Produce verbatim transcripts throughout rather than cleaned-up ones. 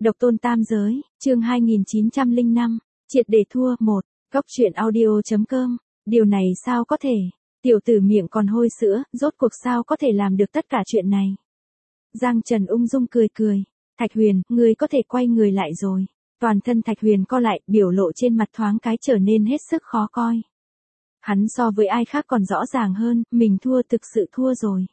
Độc tôn tam giới, chương hai nghìn chín trăm lẻ năm, triệt để thua. Một. Góc truyện audio chấm com. Điều này sao có thể? Tiểu tử miệng còn hôi sữa, rốt cuộc sao có thể làm được tất cả chuyện này? Giang Trần ung dung cười cười. Thạch Huyền, ngươi có thể quay người lại rồi. Toàn thân Thạch Huyền co lại, biểu lộ trên mặt thoáng cái trở nên hết sức khó coi. Hắn so với ai khác còn rõ ràng hơn, mình thua, thực sự thua rồi.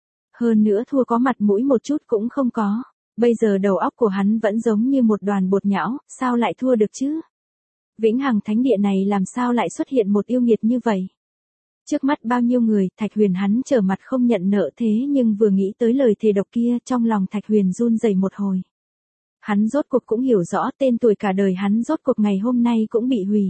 Hơn nữa thua có mặt mũi một chút cũng không có. Bây giờ đầu óc của hắn vẫn giống như một đoàn bột nhão, sao lại thua được chứ? Vĩnh Hằng Thánh Địa này làm sao lại xuất hiện một yêu nghiệt như vậy? Trước mắt bao nhiêu người, Thạch Huyền hắn trở mặt không nhận nợ, thế nhưng vừa nghĩ tới lời thề độc kia, trong lòng Thạch Huyền run rẩy một hồi. Hắn rốt cuộc cũng hiểu rõ tên tuổi cả đời hắn rốt cuộc ngày hôm nay cũng bị hủy.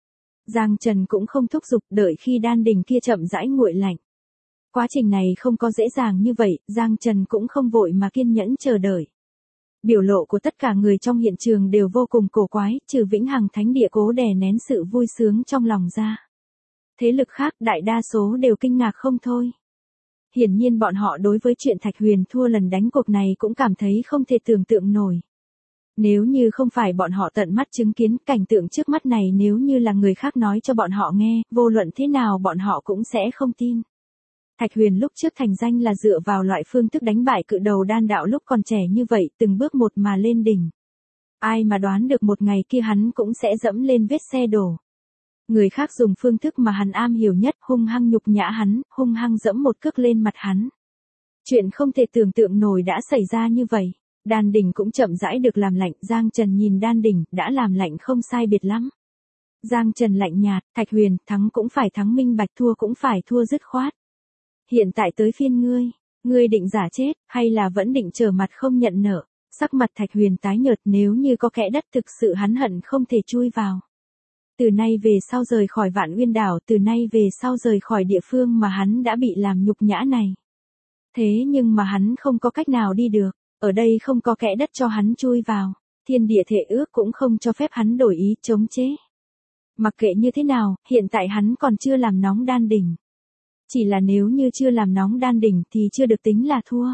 Giang Trần cũng không thúc giục, đợi khi đan đỉnh kia chậm rãi nguội lạnh. Quá trình này không có dễ dàng như vậy, Giang Trần cũng không vội mà kiên nhẫn chờ đợi. Biểu lộ của tất cả người trong hiện trường đều vô cùng cổ quái, trừ Vĩnh Hằng Thánh Địa cố đè nén sự vui sướng trong lòng ra. Thế lực khác đại đa số đều kinh ngạc không thôi. Hiển nhiên bọn họ đối với chuyện Thạch Huyền thua lần đánh cuộc này cũng cảm thấy không thể tưởng tượng nổi. Nếu như không phải bọn họ tận mắt chứng kiến cảnh tượng trước mắt này, nếu như là người khác nói cho bọn họ nghe, vô luận thế nào bọn họ cũng sẽ không tin. Thạch Huyền lúc trước thành danh là dựa vào loại phương thức đánh bại cự đầu đan đạo lúc còn trẻ như vậy, từng bước một mà lên đỉnh. Ai mà đoán được một ngày kia hắn cũng sẽ dẫm lên vết xe đổ. Người khác dùng phương thức mà hắn am hiểu nhất, hung hăng nhục nhã hắn, hung hăng dẫm một cước lên mặt hắn. Chuyện không thể tưởng tượng nổi đã xảy ra như vậy. Đan đỉnh cũng chậm rãi được làm lạnh, Giang Trần nhìn đan đỉnh, đã làm lạnh không sai biệt lắm. Giang Trần lạnh nhạt, Thạch Huyền, thắng cũng phải thắng minh bạch, thua cũng phải thua dứt khoát. Hiện tại tới phiên ngươi, ngươi định giả chết, hay là vẫn định trở mặt không nhận nợ? Sắc mặt Thạch Huyền tái nhợt, nếu như có kẽ đất thực sự hắn hận không thể chui vào. Từ nay về sau rời khỏi Vạn Uyên Đảo, từ nay về sau rời khỏi địa phương mà hắn đã bị làm nhục nhã này. Thế nhưng mà hắn không có cách nào đi được, ở đây không có kẽ đất cho hắn chui vào, thiên địa thể ước cũng không cho phép hắn đổi ý chống chế. Mặc kệ như thế nào, hiện tại hắn còn chưa làm nóng đan đỉnh. Chỉ là nếu như chưa làm nóng đan đỉnh thì chưa được tính là thua.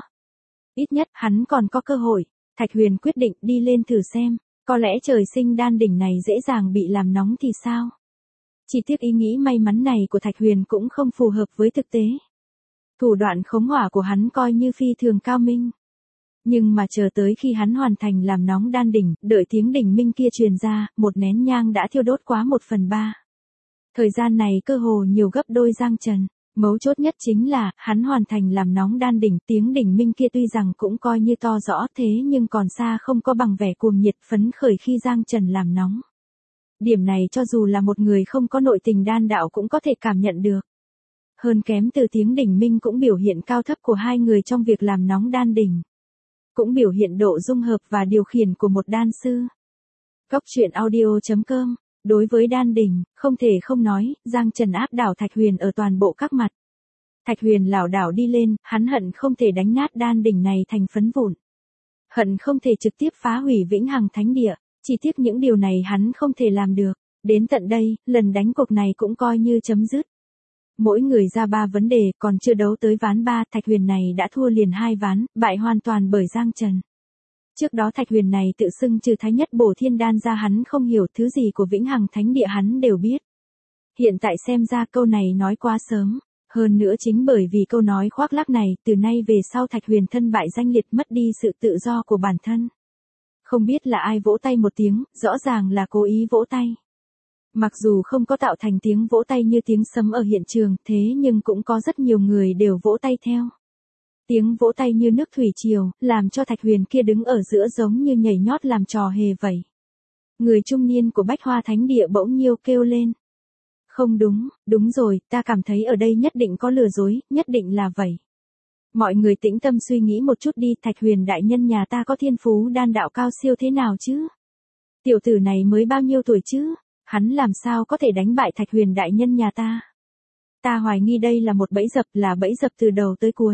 Ít nhất hắn còn có cơ hội. Thạch Huyền quyết định đi lên thử xem, có lẽ trời sinh đan đỉnh này dễ dàng bị làm nóng thì sao? Chỉ tiếc ý nghĩ may mắn này của Thạch Huyền cũng không phù hợp với thực tế. Thủ đoạn khống hỏa của hắn coi như phi thường cao minh. Nhưng mà chờ tới khi hắn hoàn thành làm nóng đan đỉnh, đợi tiếng đỉnh minh kia truyền ra, một nén nhang đã thiêu đốt quá một phần ba. Thời gian này cơ hồ nhiều gấp đôi Giang Trần. Mấu chốt nhất chính là, hắn hoàn thành làm nóng đan đỉnh, tiếng đỉnh minh kia tuy rằng cũng coi như to rõ, thế nhưng còn xa không có bằng vẻ cuồng nhiệt phấn khởi khi Giang Trần làm nóng. Điểm này cho dù là một người không có nội tình đan đạo cũng có thể cảm nhận được. Hơn kém từ tiếng đỉnh minh cũng biểu hiện cao thấp của hai người trong việc làm nóng đan đỉnh. Cũng biểu hiện độ dung hợp và điều khiển của một đan sư. Góc truyện audio chấm com. Đối với đan đỉnh, không thể không nói, Giang Trần áp đảo Thạch Huyền ở toàn bộ các mặt. Thạch Huyền lảo đảo đi lên, hắn hận không thể đánh nát đan đỉnh này thành phấn vụn. Hận không thể trực tiếp phá hủy Vĩnh Hằng Thánh Địa, chỉ tiếc những điều này hắn không thể làm được. Đến tận đây, lần đánh cuộc này cũng coi như chấm dứt. Mỗi người ra ba vấn đề, còn chưa đấu tới ván ba, Thạch Huyền này đã thua liền hai ván, bại hoàn toàn bởi Giang Trần. Trước đó Thạch Huyền này tự xưng trừ Thái Nhất Bổ Thiên Đan ra hắn không hiểu thứ gì của Vĩnh Hằng Thánh Địa hắn đều biết. Hiện tại xem ra câu này nói quá sớm, hơn nữa chính bởi vì câu nói khoác lác này, từ nay về sau Thạch Huyền thân bại danh liệt, mất đi sự tự do của bản thân. Không biết là ai vỗ tay một tiếng, rõ ràng là cố ý vỗ tay. Mặc dù không có tạo thành tiếng vỗ tay như tiếng sấm ở hiện trường, thế nhưng cũng có rất nhiều người đều vỗ tay theo. Tiếng vỗ tay như nước thủy triều, làm cho Thạch Huyền kia đứng ở giữa giống như nhảy nhót làm trò hề vậy. Người trung niên của Bách Hoa Thánh Địa bỗng nhiêu kêu lên. Không đúng, đúng rồi, ta cảm thấy ở đây nhất định có lừa dối, nhất định là vậy. Mọi người tĩnh tâm suy nghĩ một chút đi, Thạch Huyền đại nhân nhà ta có thiên phú đan đạo cao siêu thế nào chứ? Tiểu tử này mới bao nhiêu tuổi chứ? Hắn làm sao có thể đánh bại Thạch Huyền đại nhân nhà ta? Ta hoài nghi đây là một bẫy dập, là bẫy dập từ đầu tới cuối.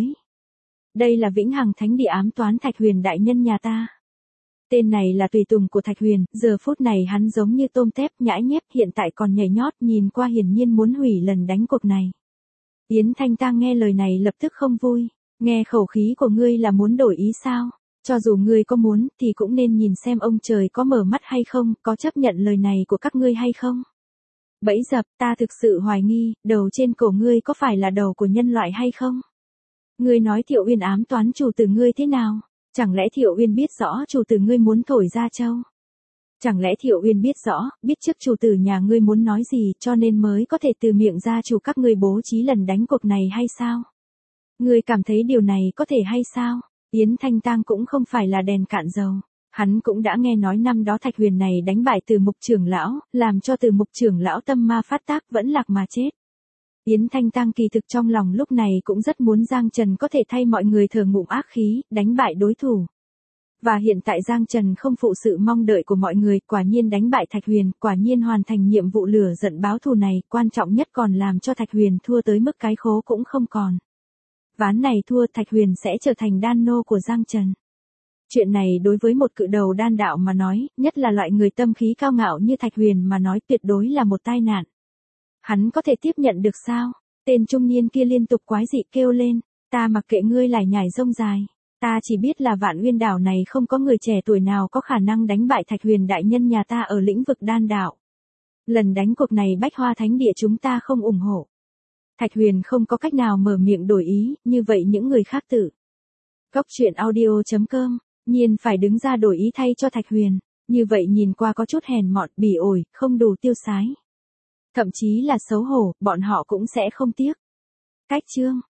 Đây là Vĩnh Hằng Thánh Địa ám toán Thạch Huyền đại nhân nhà ta. Tên này là tùy tùng của Thạch Huyền, giờ phút này hắn giống như tôm tép nhãi nhép, hiện tại còn nhảy nhót, nhìn qua hiển nhiên muốn hủy lần đánh cuộc này. Yến Thanh Tang nghe lời này lập tức không vui, nghe khẩu khí của ngươi là muốn đổi ý sao? Cho dù ngươi có muốn thì cũng nên nhìn xem ông trời có mở mắt hay không, có chấp nhận lời này của các ngươi hay không. Bẫy dập, ta thực sự hoài nghi, đầu trên cổ ngươi có phải là đầu của nhân loại hay không? Ngươi nói Thiệu Uyên ám toán chủ tử ngươi thế nào? Chẳng lẽ Thiệu Uyên biết rõ chủ tử ngươi muốn thổi ra châu? Chẳng lẽ Thiệu Uyên biết rõ, biết trước chủ tử nhà ngươi muốn nói gì cho nên mới có thể từ miệng gia chủ các ngươi bố trí lần đánh cuộc này hay sao? Ngươi cảm thấy điều này có thể hay sao? Yến Thanh Tang cũng không phải là đèn cạn dầu. Hắn cũng đã nghe nói năm đó Thạch Huyền này đánh bại Từ Mục trưởng lão, làm cho Từ Mục trưởng lão tâm ma phát tác vẫn lạc mà chết. Yến Thanh Tang kỳ thực trong lòng lúc này cũng rất muốn Giang Trần có thể thay mọi người thở ngụm ác khí, đánh bại đối thủ. Và hiện tại Giang Trần không phụ sự mong đợi của mọi người, quả nhiên đánh bại Thạch Huyền, quả nhiên hoàn thành nhiệm vụ lửa giận báo thù này, quan trọng nhất còn làm cho Thạch Huyền thua tới mức cái khố cũng không còn. Ván này thua Thạch Huyền sẽ trở thành đan nô của Giang Trần. Chuyện này đối với một cự đầu đan đạo mà nói, nhất là loại người tâm khí cao ngạo như Thạch Huyền mà nói tuyệt đối là một tai nạn. Hắn có thể tiếp nhận được sao? Tên trung niên kia liên tục quái dị kêu lên, ta mặc kệ ngươi lải nhải rông dài. Ta chỉ biết là Vạn Uyên đảo này không có người trẻ tuổi nào có khả năng đánh bại Thạch Huyền đại nhân nhà ta ở lĩnh vực đan đạo. Lần đánh cuộc này Bách Hoa Thánh Địa chúng ta không ủng hộ. Thạch Huyền không có cách nào mở miệng đổi ý, như vậy những người khác tự. Góc truyện audio chấm com, nhiên phải đứng ra đổi ý thay cho Thạch Huyền, như vậy nhìn qua có chút hèn mọn, bỉ ổi, không đủ tiêu sái. Thậm chí là xấu hổ, bọn họ cũng sẽ không tiếc. Cách chương